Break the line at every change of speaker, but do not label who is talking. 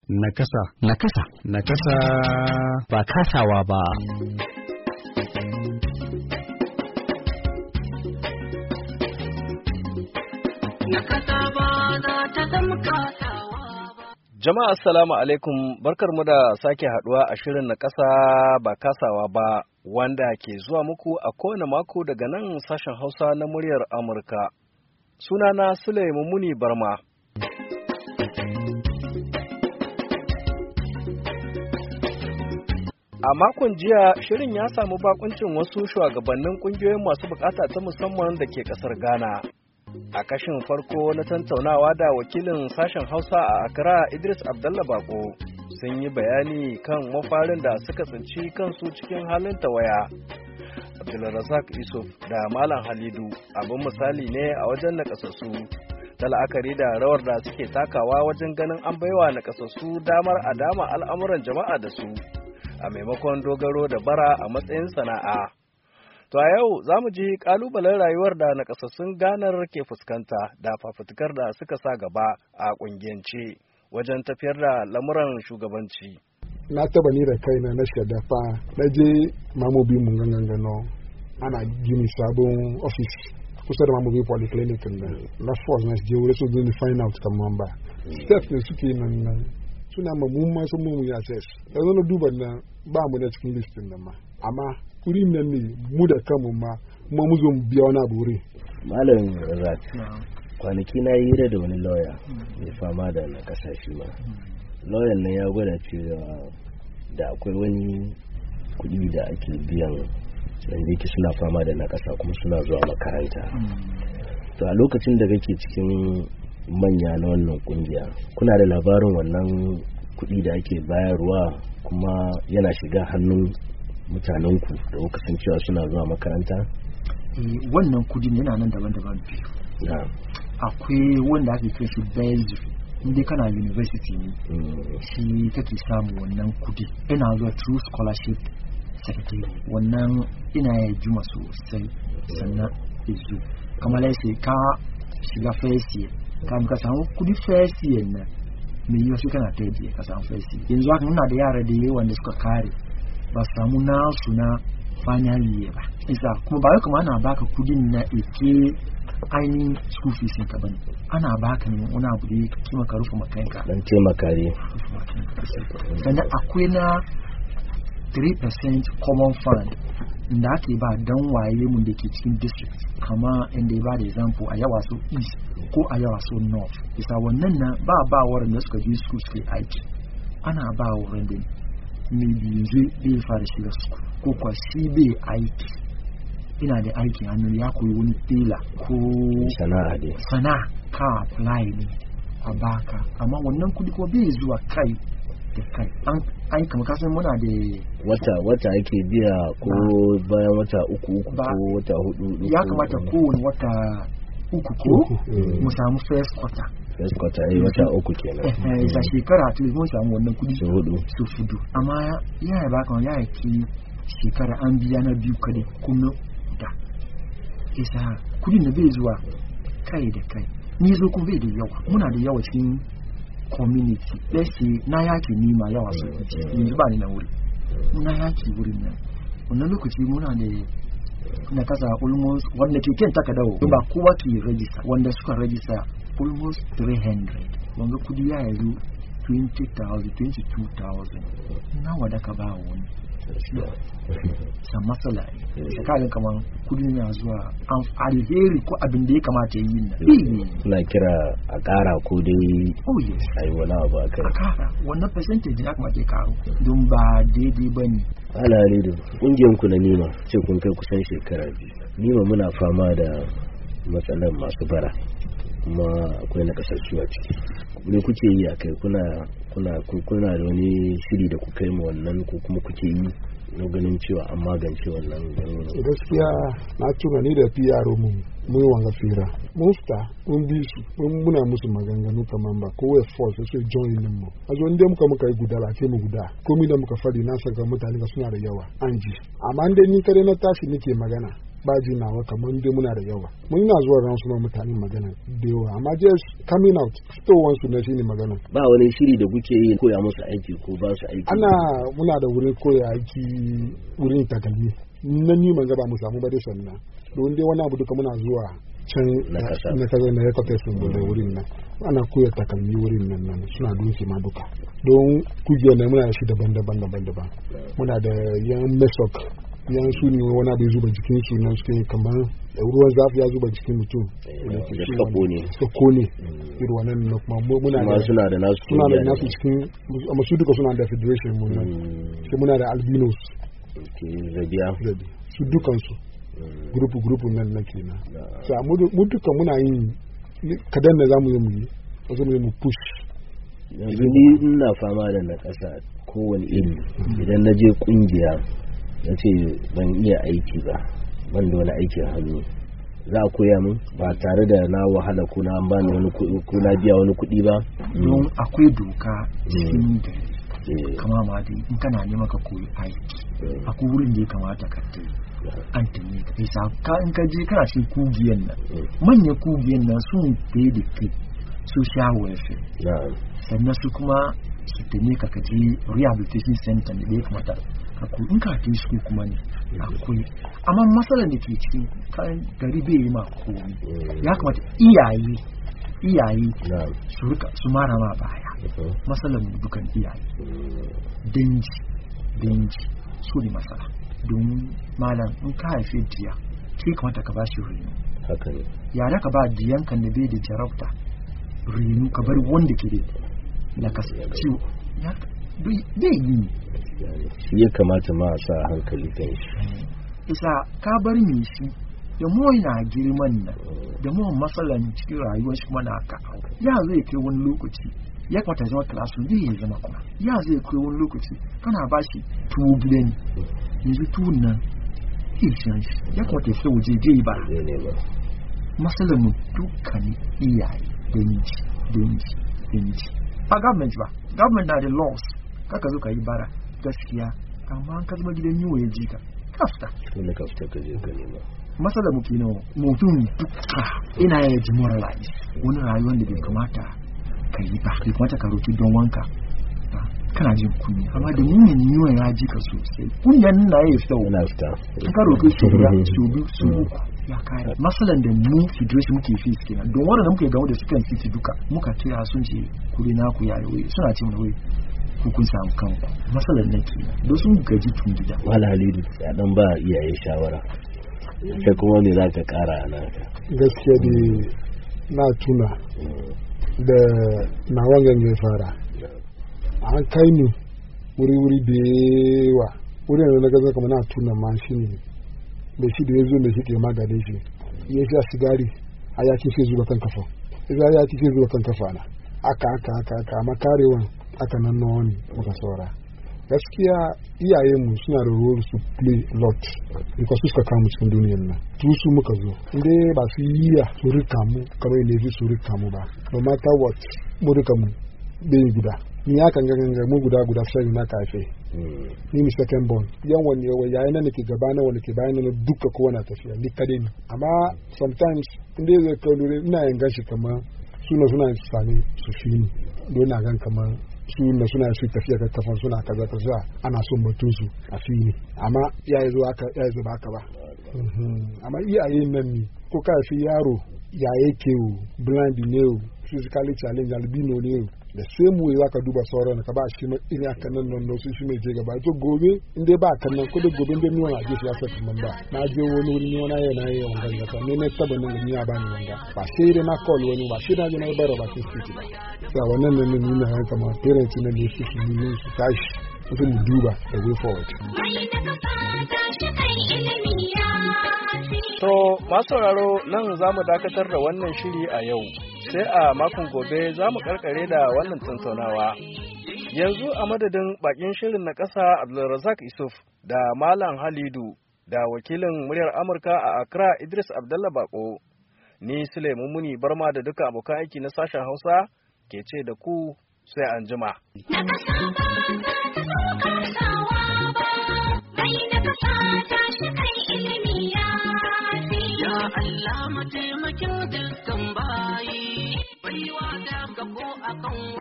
Nakasa.
Nakasa.
Nakasa.
Ba kasawa ba.
Nakasa ba za ta zama kasawa ba.
Jama'a assalamu alaikum, barkarmu da sake haduwa a shirin Nakasa ba kasawa ba wanda ke zuwa muku a kowane mako daga nan sashen Hausa na muryar Amurka. Sunana Sule Mumuni Barma. A makon jiya shirin ya samu bakuncin wasu shugabannin kungiyoyin masu bukata ta musamman da ke kasar Ghana. A kashin farko na tantaunawa da wakilin sashen Hausa a Accra Idris Abdallah Bako sun yi bayani kan mafarin da suka tsinci kansu cikin halin tawaya. Abdulrazak Yusuf da Malam Halidu abin misali ne a wajen nakasassu ta la'akari da rawar da suke takawa wajen ganin an baiwa nakasassu damar a dama al'amuran jama'a da su a maimakon dogaro da bara a matsayin sana'a. To a yau za mu ji ƙalubalen rayuwar da nakasassun Ganar ke fuskanta da fafutukar da suka sa gaba a ƙungiyance wajen tafiyar da lamuran shugabanci.
Na taba ni da kaina na shaida fa na je mamobi mun gangano ana gini sabon office kusa da mamobi polyclinic na force na je wurin su zai find out kaman ba steps ne suke nan suna ma mun ma sun mun ya access da zo na duba na ba mu na cikin listin nan ma amma kuri nan ne mu da kanmu ma kuma mu zo mu biya wani abu wuri.
Malam Razak kwanaki na yi hira da wani lawyer mai fama da na kasashe ma lawyer nan ya gwada cewa da akwai wani kuɗi da ake biyan wanda yake suna fama da na kasa kuma suna zuwa makaranta to a lokacin da kake cikin manya na wannan kungiya kuna da labarin wannan kuɗi da ake bayarwa kuma yana shiga hannun mutanenku da kuka san cewa suna zuwa makaranta?
Wannan kudin yana nan daban-daban biyu. Akwai wanda ake kai shi bursary inda kana university ne shi kake samu wannan kudi ina zuwa through scholarship secretary wannan ina ya juma sosai sannan izu kamar yake ka shiga first year ka samu kudi first year na mai yiwa shi kana third year ka samu first year yanzu haka muna da yara da yawa da suka kare ba samu nasu na final year ba isa kuma ba kuma ana baka kudin na eke ainihin school fees ka bane ana baka ne wani abu da kima ka rufe makanka
dan taimaka ne
sannan akwai na 3% common fund da ake ba dan waye mun da ke cikin district kama inda ba da example a yawa so east ko a yawa so north isa wannan na ba wurin da suka je school suke aiki ana ba wurin da maybe yanzu bai fara shiga school ko kwa shi bai aiki ina da aiki hannu ya koyi wani tela ko sana'a ka apply ne a baka amma wannan kudi ko bai zuwa kai da kai an kama kasan muna da
wata ake biya ko bayan wata uku ko wata hudu
ya kamata kowane wata uku ko mu samu first quarter
wata uku kenan
da shekara ta mun samu wannan kudi
su hudu
amma ya baka ya ki shekara an biya na biyu kadai kuma da isa kudi na bai zuwa kai da kai ni zo kuma bai da yawa muna da yawa cikin community let's say na yaki nima yawa su yanzu ba ni na wuri na yaki wurin nan wannan lokaci muna da na kasa almost wanda ke kenta ka dawo ba kowa ke register wanda suka register almost 300 wanda kudi ya yanzu 20,000 22,000 nawa da ka ba wani san matsala ne shekarun kamar kudin ya zuwa alheri ko abin da ya kamata yi na
na kira a kara ko dai a yi wani abu a kai
a kara wannan percentage ya kamata ya karu don ba daidai ba ne
alhari da ƙungiyarku na nima ce kun kai kusan shekara biyu nima muna fama da matsalar masu bara kuma akwai na kasassu a ciki me kuke yi a kai kuna da wani shiri da kuka yi ma wannan ko kuma kuke yi na ganin cewa an magance wannan
gaskiya na tuna ni da PRO mun wanga fira mun fita mun bi su muna musu maganganu kaman ba ko wai force sai join din mu azo inda muka yi guda lafiya mu guda komai da muka fadi na saka mutane ga suna da yawa an ji amma inda ni kare na tashi nake magana ba ji nawa kamar dai muna da yawa mun yana zuwa ran su mutane magana da yawa amma just coming out fitowar su ne shine magana
ba wani shiri da kuke yi koya musu aiki ko ba su aiki
muna da wurin koya aiki wurin takalmi nan ni man gaba mu samu ba dai sannan don dai wani abu duka muna zuwa can na kaza na yakwata sun da wurin nan ana koya takalmi wurin nan suna dunki ma duka don kugiyar nan muna da shi daban-daban muna da yan mesok yan su ne wani abu zuba jikin su nan suke kamar ruwan zafi ya zuba jikin mutum suka kone irin wannan na kuma muna da nasu cikin amma su duka suna da federation mun nan sai muna da albinos su dukansu grupu nan na kenan sa mu duka muna yin kadan da zamu yi mu push
yanzu ni ina fama da na kasa kowane iri idan na je kungiya na ce ban iya aiki ba ban da wani aikin hannu za a koya min ba tare da na wahala ko na bani wani ko na biya wani kuɗi ba
don akwai doka cikin gari kama ma dai in kana neman ka koyi aiki akwai wurin da ya kamata ka tai an tuni ka isa ka in ka je kana cikin kugiyan nan manyan kugiyan nan sun kai da kai social welfare sannan su kuma su tuni ka je rehabilitation center da ya kamata akwai in ka kai su kuma ne akwai amma matsalar da ke cikin kayan gari bai yi ma komi ya kamata iyaye su mara ma baya matsalar dukan iyaye danji su ne matsala don malam in ka haife diya ke kamata ka ba shi rinu yara ka ba diyanka na bai da jarabta rinu ka bar wanda ke da ka ciwo bai yi
shi ya kamata ma a sa hankali kan shi
isa ka bar me shi da mu yana girman nan da mu matsalan cikin rayuwar shi kuma na ka ya zai kai wani lokaci ya kamata zama klasu zai zama kuma ya zai kai wani lokaci kana ba shi tuwo gidan yanzu tuwon nan shan shi ya kamata ya fi waje zai ba matsalan mu dukkan iyaye danji ba government na da laws kaka zo ka yi bara gaskiya amma an ka zama gidan yiwu ya ji ka kafta
ka je ka nema
masala muke nawa mutum duka ina ya ji moralize wani rayuwar da bai kamata ka yi ba bai kamata ka roki don wanka kana jin kunya amma da mumin yiwu ya ji ka sosai kunyan na ya fita ka roki su biyu su uku ya kare masalan da mu federation muke fi kenan don wanda muke gawo da sukan city duka muka kira sun ce kuri na ku yayi wai suna cin wai kun samu kanku matsalar nan ke da sun gaji tun gida
wala halidu ya dan ba iyaye shawara sai kuma ne za ka kara a naka
gaskiya da na tuna da na wangan ya fara an kai ni wuri da yawa wurin da na gaza kama na tuna ma shi ne da shi da ya zo da shi ke maganin shi ya sha sigari a yakin sai zuba kan kafa idan ya ci sai zuba kan kafa na aka amma karewan aka nan na wani muka saura gaskiya iyayenmu suna da role to play a lot because su suka kamu cikin duniyar nan su muka zo inda ba su yi ya su rika mu kamar yadda su rika mu ba no matter what mu rika mu bai guda ni ya kan ganga mu guda sai na kafe ni mi second born yan wani yayin nan ke gaba na wani ke bayan nan duka kowa na tafiya ni kade ni amma sometimes inda zai kawo ina yin gashi kamar suna sani su fi ni don na gan kamar suna su tafiya ka kafan suna kaza ana son batun su a fi ni amma ya zo ba haka ba amma iyayen nan ne ko ka fi yaro ya yake blind ne physically challenged albino ne da same way zaka duba sauran ka ba shi ina kan nan su shi mai je gaba to gobe in dai ba kan nan ko da gobe dai ni wani aje shi ya saka nan ba na je wani wuri ni wani yana yi wannan da ne ne taba nan ni ya ba ni wanga ba sai dai na call wani ba sai na je na yi bara ba sai city ba sai wannan nan ni na yan kama parents ne ne su tashi mutum mu duba the way forward
to masu sauraro nan za mu dakatar da wannan shiri a yau sai a makon gobe za mu karkare da wannan tattaunawa. Yanzu a madadin bakin shirin na ƙasa Abdulrazak Isuf da Malam Halidu da wakilin muryar Amurka a Accra Idris Abdallah Bako, ni Suleiman Muni Barma da duka abokan aiki na sashen Hausa ke ce da ku sai an jima. Na
kyautar